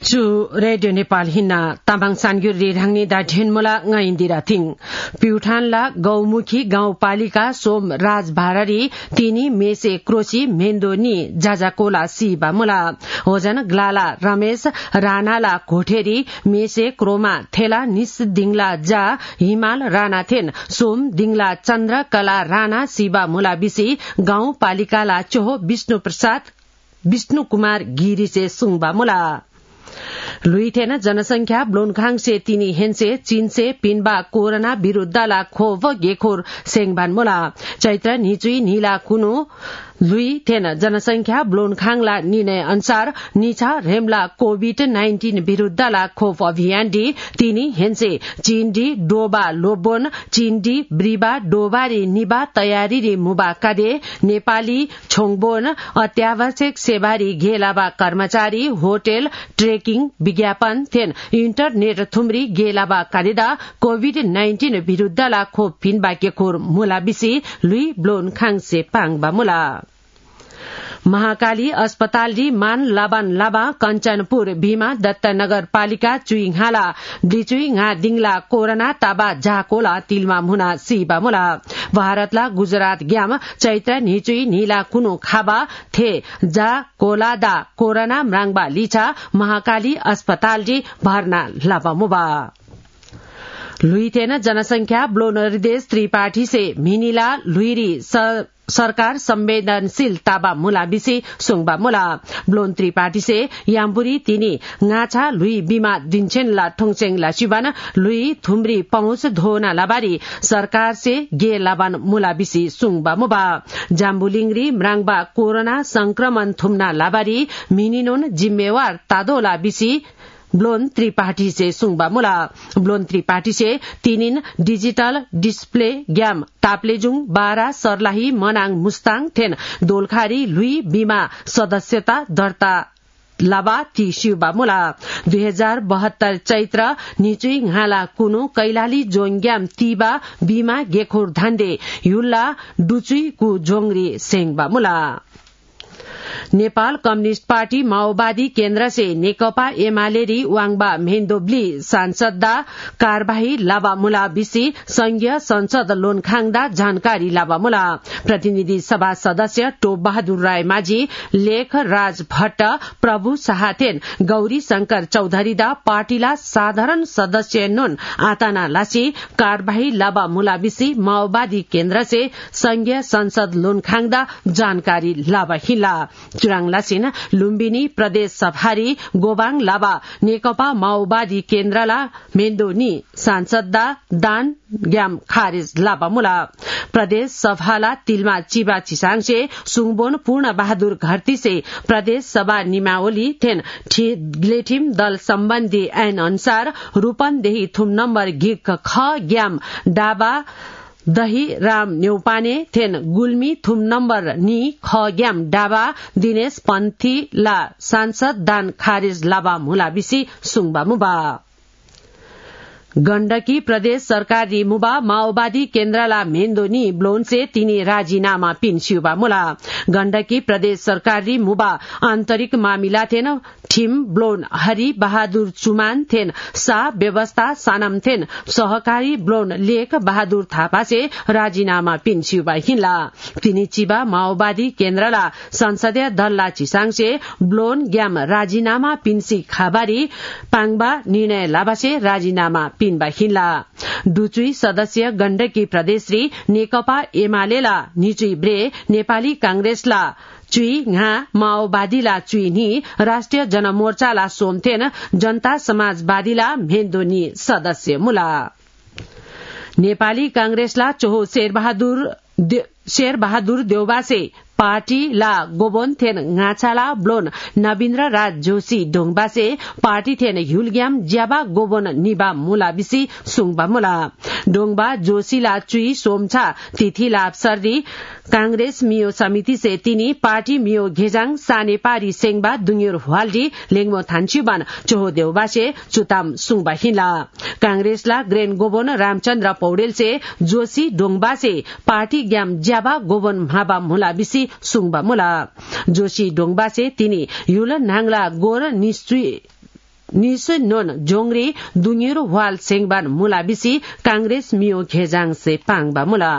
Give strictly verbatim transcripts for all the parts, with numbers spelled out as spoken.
Chu Radio Nepal hinna Tambang Sangyur ri rangni da dhenmula ngaindira थिङ प्युठानला गौमुखी गाउँपालिका सोम राज भाररी तिनी मेसे क्रोसी मेन्दोनी जाजाकोला सिबा मुला होजन ग्लाला रमेश राणाला कोठेरी मेसे क्रोमा थेला निस दिङला जा हिमाल राणा थेन सोम दिङला चन्द्र कला राणा सिबा मुला बिसी गाउँपालिकाला चोहो विष्णु प्रसाद विष्णु कुमार गिरी से सुङबा मुला लुइथेन जनसंख्या ब्लोनखाङ से तिनी हेन्से चीन से पिनबा कोरोना विरुद्धला खोव गेखोर सेङबान मुला चैत्र निचुई नीला कुनु लुई थेन जनसंख्या ब्लोनखाङला निर्णय अनुसार निछा रेमला कोविड नाइन्टीन विरुद्धला खोप अभियान डी तिनी हेन्से चीनडी डोबा लोबोन चीनडी ब्रिबा डोबारी निबा तयारी रे मुबा कादे नेपाली छोङबोन अत्यावश्यक सेवारी घेलाबा कर्मचारी होटल ट्रेकिङ विज्ञापन थेन इन्टरनेट थुम्री गेलाबा कादेदा कोविड नाइन्टीन विरुद्धला खोप फिनबा केखोर मुला बिसी लुई ब्लोनखाङ से पाङबा मुला महाकाली अस्पताल डी मान लाबान लाबा कञ्चनपुर भीमा दत्त नगरपालिका चुइङहाला डिचुइङा दिङला कोरोना ताबा झाकोला तिलमा मुना सिबा मुला भारतला गुजरात ग्याम चैत्र निचुई नीला कुनु खाबा थे जा कोलादा कोरोना म्राङबा लिछा महाकाली अस्पताल डी भर्ना लाबा मुबा लुइथेन जनसंख्या ब्लोनरदेश त्रिपाठी से मिनिला लुइरी सरकार संवेदनशील ताबा मुला बिसी सोङबा मुला ब्लोन त्रिपाठी से याम्बुरी तिनी ngacha लुई बिमा दिन्छेनला ठोङचेङला शिवान लुई थुम्री पहुँच धोना लाबारी सरकार से गे लाबान मुला बिसी सुङबा मुबा जाम्बुलिङरी म्राङबा कोरोना संक्रमण थुम्ना लाबारी मिनिनोन जिम्मेवार तादोला बिसी ब्लोन त्रिपाठी से सुङबा मुला ब्लोन त्रिपाठी से तीनिन डिजिटल डिस्प्ले ग्याम ताप्लेजुङ बारा सर्लाही मनाङ मुस्ताङ थेन दोलखारी लुई बीमा सदस्यता दर्ता लाबा ती शिवबा मुला दुई हजार बहत्तर चैत्र निचुई घाला कुनु कैलाली जोङग्याम तीबा बीमा गेखोर धान्डे युल्ला डुचुई कु जोङरी सेङबा मुला नेपाल कम्युनिष्ट पार्टी माओवादी केन्द्र से नेकपा एमालेरी वाङबा मेन्दोब्ली सांसददा कार्यवाही लाबा मुला बिसी संघीय संसद लोनखाङदा जानकारी लाबा मुला प्रतिनिधि सभा सदस्य टोप बहादुर राय माझी लेख राज भट्ट प्रभु शाहथेन गौरी शंकर चौधरीदा पार्टीला साधारण सदस्य नुन आताना लासी कार्यवाही लाबा मुला बिसी माओवादी केन्द्र से संघीय संसद लोनखाङदा जानकारी लाबा हिला चुराङ लासिन लुम्बिनी प्रदेश सभारी गोबाङ लाबा नेकपा माओवादी केन्द्रला मेन्दोनी सांसददा दान ग्याम खारेज लाबा मुला प्रदेश सभाला तिलमा चिबा चिसाङसे सुङबोन पूर्ण बहादुर घरती से प्रदेश सभा निमावली थेन ग्लेठिम दल सम्बन्धी ऐन अनुसार रूपन्देही थुम नम्बर गिक ख ग्याम डाबा दही राम न्यौपाने थेन गुल्मी थुम नम्बर नी ख ग्याम डाबा दिनेश पन्थी ला सांसद दान खारेज लाबा मुला बिसी सुङबा मुबा गण्डकी प्रदेश सरकारी मुबा माओवादी केन्द्रला मेन्दोनी ब्लोन से तिनी राजीनामा पिन्स्युबा मुला गण्डकी प्रदेश सरकारी मुबा आन्तरिक मामिला थेन ठिम ब्लोन हरि बहादुर चुमान थेन सा व्यवस्था सानम थेन सहकारी ब्लोन लेख बहादुर थापा से राजीनामा पिन्स्युबा हिला तिनी चिबा माओवादी केन्द्रला संसदीय दलला चिसाङ से ब्लोन ग्याम राजीनामा पिन्सी खाबारी पाङबा निर्णय लाबासे राजीनामा पिनबा हिला डुचुई सदस्य गण्डकी प्रदेशरी नेकपा एमालेला निचुई ब्रे नेपाली कांग्रेसला चुई घा माओवादीला चुई नि राष्ट्रिय जनमोर्चाला सोमथेन जनता समाजवादीला मेन्दोनी सदस्य मुला नेपाली कांग्रेसला चोहो शेरबहादुर शेरबहादुर देउबा से पार्टी ला गोबोन थेन ngaचाला ब्लोन नवीन्द्र राज जोशी डोङबा से पार्टी थेन ह्युलग्याम ज्याबा गोबोन निबा मुला बिसी सुङबा मुला डोङबा जोशी ला चुई सोमछा तिथि लाभ सर्दी कांग्रेस मियो समिति से तिनी पार्टी मियो घेजाङ सानेपारी सेङबा दुङिर हवाल्डी लेङमो थान्चुबान चोहो देउबा से चुताम सुङबा हिला कांग्रेसला ग्रेन गोबोन रामचन्द्र पौडेल से जोशी डोङबा से पार्टी ग्याम ज्याबा गोबोन म्हाबा मुला बिसी सुङबा मुला जोशी डोङबा से तिनी युल नाङला गोर निश्चुई निसु नोन जोंग्री दुनिरो वाल सेंगबान मुला बिसी कांग्रेस मियो घेजाङ से पाङबा मुला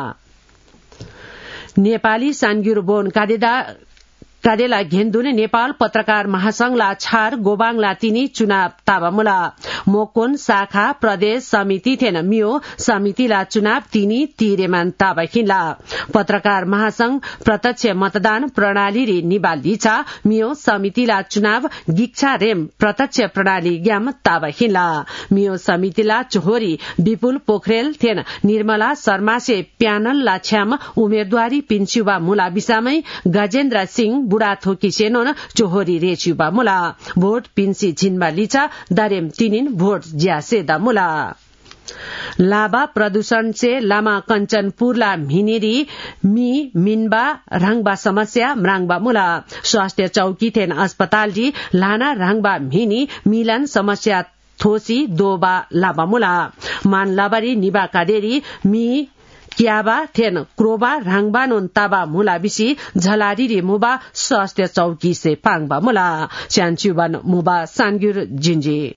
नेपाली सानगिर बोन कादेदा कादेला घेन्दुने नेपाल पत्रकार महासंघला छार गोबाङला तिनी चुनाव ताबामुला मोकोन शाखा प्रदेश समिति थेन मियो समितिला चुनाव तिनी तिरेमान ताबा खिनला पत्रकार महासंघ प्रत्यक्ष मतदान प्रणाली री निबाली छ मियो समितिला चुनाव गिक्षा रेम प्रत्यक्ष प्रणाली ग्याम ताबा खिनला मियो समितिला चोहोरी विपुल पोखरेल थेन निर्मला शर्मा से प्यानल लाछ्याम उम्मेदवारी पिन्चुबा मुला बिसामै गजेन्द्र सिंह बुढा थोकी सेनोन चोहोरी रेचुबा मुला भोट पिन्सी झिनमा लिचा दारेम तिनिन भोट ज्यासे दा मुला लाभा प्रदूषण से लामा कंचनपुरला मिनिरी मी मिनबा रंगबा समस्या म्राङबा मुला स्वास्थ्य चौकी थेन अस्पताल जी लाना रंगबा मिनी मिलन समस्या थोसी दोबा लाबा मुला मान लाबारी निबा कादेरी मी क्याबा थेन क्रोबा राङबा नोन ताबा मुला बिसी झलारी रे मुबा स्वास्थ्य चौकी से पाङबा मुला स्यानचुबा मुबा सानगिर जिन्जी